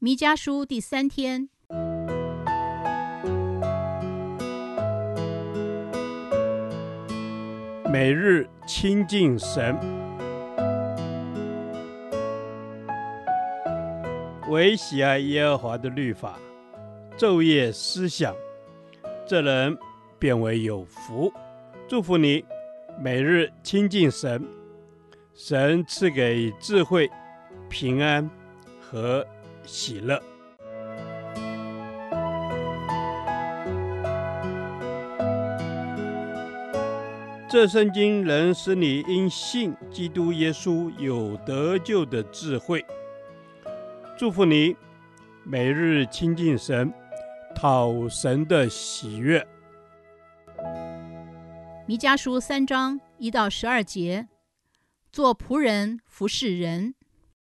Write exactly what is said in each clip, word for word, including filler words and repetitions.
弥迦书第三天， 每日亲近神，唯喜爱耶和华的律法，昼夜思想，这人便为有福。祝福你，每日亲近神，神赐给智慧、平安和喜乐。这圣经能使你因信基督耶稣有得救的智慧。祝福你，每日亲近神，讨神的喜悦。 弥迦书三章一到十二节，做仆人服侍人。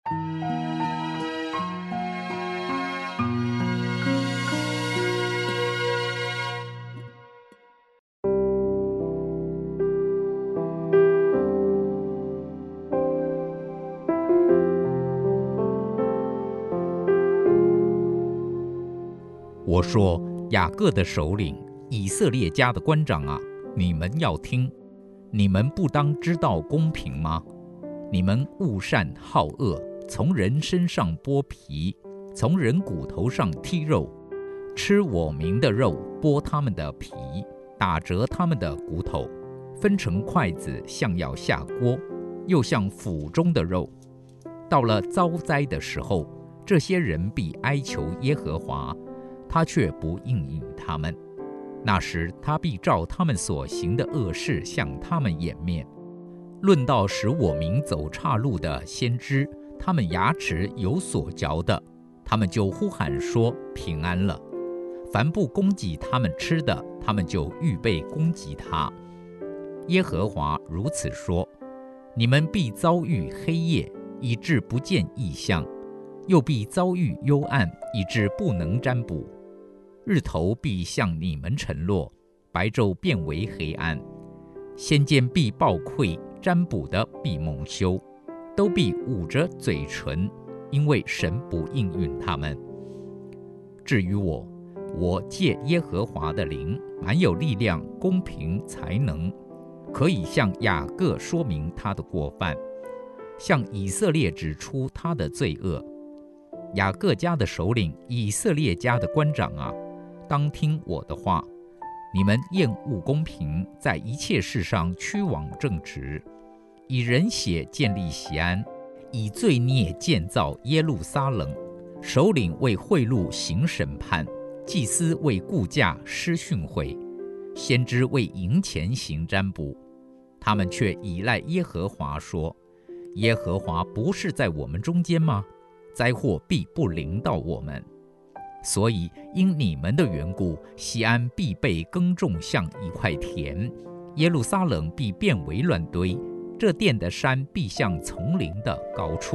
我说，雅各的首领，以色列家的官长啊，你们要听，你们不当知道公平吗？你们恶善好恶，从人身上剥皮，从人骨头上剔肉，吃我民的肉，剥他们的皮，打折他们的骨头，分成筷子，像要下锅，又像腹中的肉。到了遭灾的时候，这些人必哀求耶和华，他却不应允他们。那时他必照他们所行的恶事向他们掩面。论到使我民走岔路的先知，他们牙齿有所嚼的，他们就呼喊说平安了。凡不供给他们吃的，他们就预备供给他。耶和华如此说，你们必遭遇黑夜，以致不见异象，又必遭遇幽暗，以致不能占卜。日头必向你们沉落，白昼变为黑暗。先见必暴愧，占卜的必蒙羞，都必捂着嘴唇，因为神不应允他们。至于我，我借耶和华的灵，满有力量、公平、才能，可以向雅各说明他的过犯，向以色列指出他的罪恶。雅各家的首领，以色列家的官长啊，当听我的话，你们厌恶公平，在一切事上屈枉正直，以人血建立锡安，以罪孽建造耶路撒冷。首领为贿赂行审判，祭司为雇价施训诲，先知为银钱行占卜。他们却倚赖耶和华说，耶和华不是在我们中间吗？灾祸必不临到我们。所以因你们的缘故，锡安必被耕种像一块田，耶路撒冷必变为乱堆，这殿的山必像丛林的高处。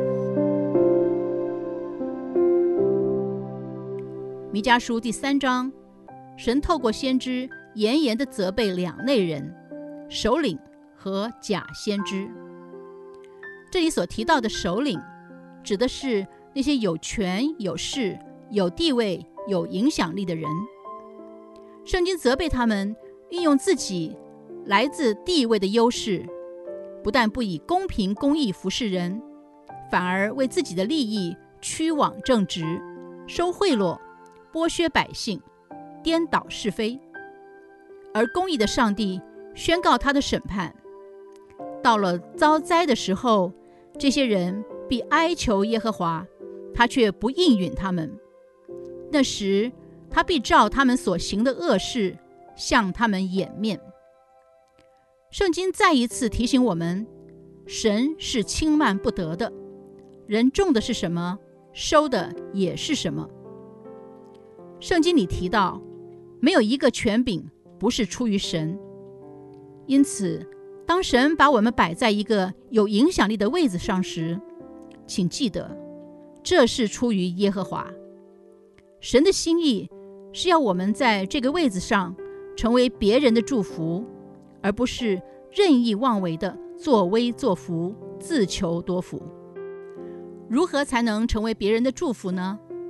弥迦书第三章，神透过先知严严地责备两类人，首领和假先知。这里所提到的首领，指的是那些有权有势有地位有影响力的人。圣经责备他们运用自己来自地位的优势，不但不以公平公义服侍人，反而为自己的利益屈枉正直，收贿赂，剥削百姓，颠倒是非。而公义的上帝宣告他的审判，到了遭灾的时候，这些人必哀求耶和华，他却不应允他们。那时他必照他们所行的恶事向他们掩面。圣经再一次提醒我们，神是轻慢不得的，人种的是什么，收的也是什么。圣经里提到，没有一个权柄不是出于神。因此当神把我们摆在一个有影响力的位子上时，请记得，这是出于耶和华。神的心意是要我们在这个位子上成为别人的祝福，而不是任意妄为的作威作福，自求多福。如何才能成为别人的祝福呢？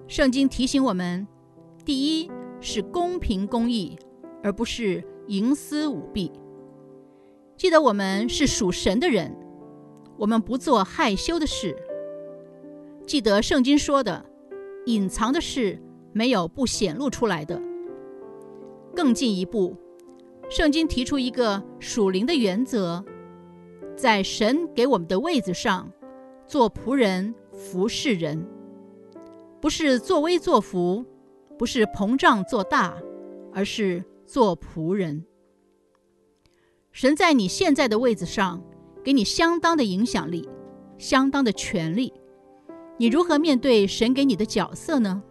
圣经提醒我们，第一是公平公义，而不是营私舞弊。记得我们是属神的人，我们不做害羞的事。记得圣经说的，隐藏的事没有不显露出来的。更进一步，圣经提出一个属灵的原则，在神给我们的位子上做仆人，服侍人，不是作威作福，不是膨胀做大，而是做仆人。神在你现在的位子上给你相当的影响力，相当的权利，你如何面对神给你的角色呢？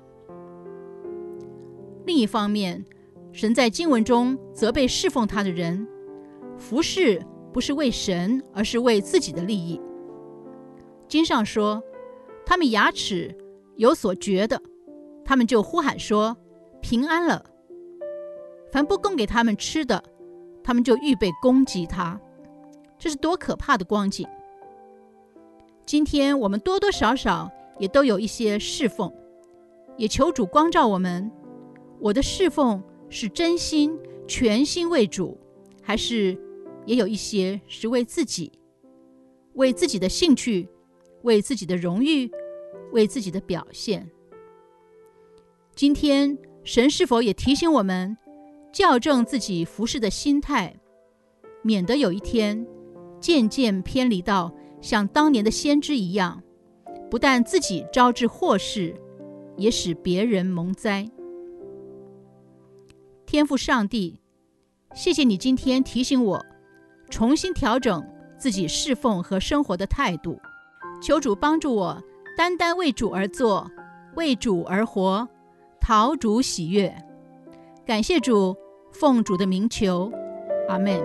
另一方面，神在经文中责备侍奉他的人，服侍不是为神，而是为自己的利益。经上说，他们牙齿有所觉的，他们就呼喊说平安了。凡不供给他们吃的，他们就预备攻击他。这是多可怕的光景！今天我们多多少少也都有一些侍奉，也求主光照我们，我的侍奉是真心全心为主，还是也有一些是为自己，为自己的兴趣，为自己的荣誉，为自己的表现？今天神是否也提醒我们校正自己服侍的心态，免得有一天渐渐偏离到像当年的先知一样，不但自己招致祸事，也使别人蒙灾。天父上帝，谢谢你今天提醒我重新调整自己侍奉和生活的态度，求主帮助我单单为主而做，为主而活，讨主喜悦。感谢主，奉主的名求，阿们。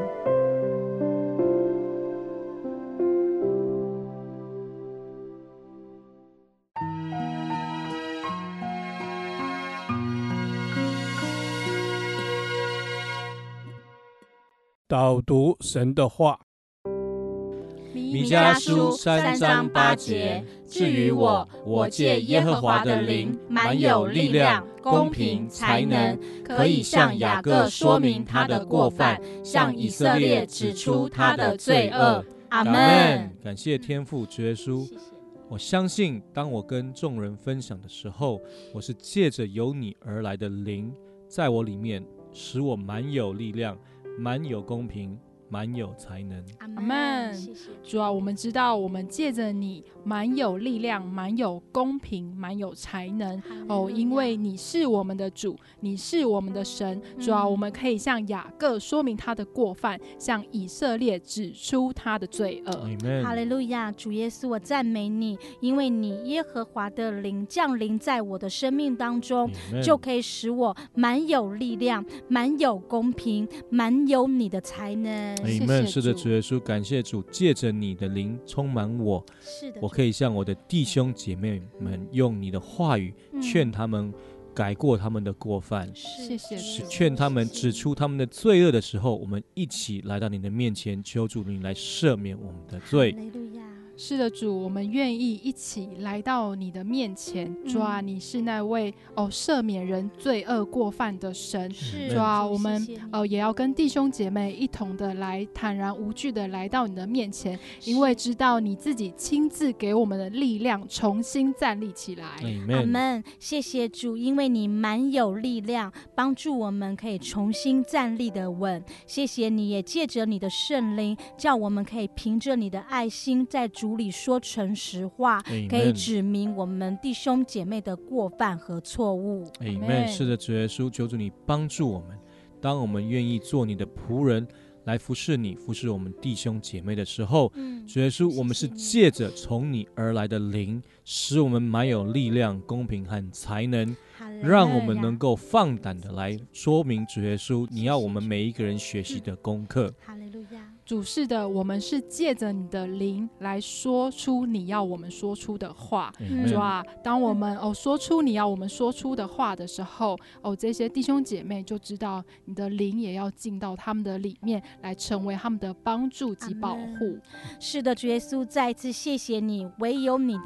导读神的话。 弥迦书三章八节，至于我，我借耶和华的灵，满有力量、公平、才能，可以向雅各说明他的过犯，向以色列指出他的罪恶。阿们。 感谢天父主耶稣，我相信当我跟众人分享的时候，我是借着由你而来的灵，在我里面使我满有力量，满有公平，满有才能。 阿们。主啊，我们知道我们借着你满有力量，满有公平，满有才能哦，因为你是我们的主，你是我们的神。主啊，我们可以向雅各说明他的过犯，向以色列指出他的罪恶。 哈利路亚！主耶稣，我赞美你，因为你耶和华的灵降临在我的生命当中，就可以使我满有力量，满有公平，满有你的才能。 Amen。是的，主耶稣，感谢主，借着你的灵充满我， 是的， 我可以向我的弟兄姐妹们用你的话语劝他们改过他们的过犯， 谢谢主， 劝他们指出他们的罪恶的时候，我们一起来到你的面前，求主你来赦免我们的罪。 是的，主，我们愿意一起来到你的面前。主啊，你是那位哦赦免人罪恶过犯的神。主啊，我们呃也要跟弟兄姐妹一同的来坦然无惧的来到你的面前，因为知道你自己亲自给我们的力量，重新站立起来。 阿们。谢谢主，因为你满有力量，帮助我们可以重新站立的稳。谢谢你也借着你的圣灵，叫我们可以凭着你的爱心在主主里说诚实话，可以指明我们弟兄姐妹的过犯和错误。 Amen。是的，主耶稣，求主你帮助我们，当我们愿意做你的仆人，来服侍你，服侍我们弟兄姐妹的时候，嗯、主耶稣，我们是借着从你而来的灵，使我们满有力量、公平和才能，让我们能够放胆的来说明主耶稣你要我们每一个人学习的功课。 哈利路亚。 主，是的，我们是借着你的灵来说出你要我们说出的话。嗯、主啊，当我们哦说出你要我们说出的话的时候，哦这些弟兄姐妹就知道你的灵也要进到他们的里面，来成为他们的帮助及保护。 是的，主耶稣，再一次谢谢你，唯有你的灵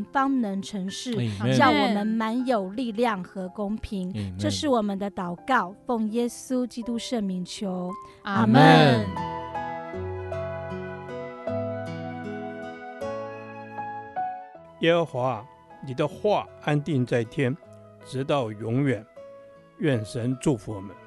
们方能成事， Amen 叫我们满有力量和公平。 Amen 这是我们的祷告，奉耶稣基督圣名求， 阿们。 耶和华，你的话安定在天，直到永远。愿神祝福我们。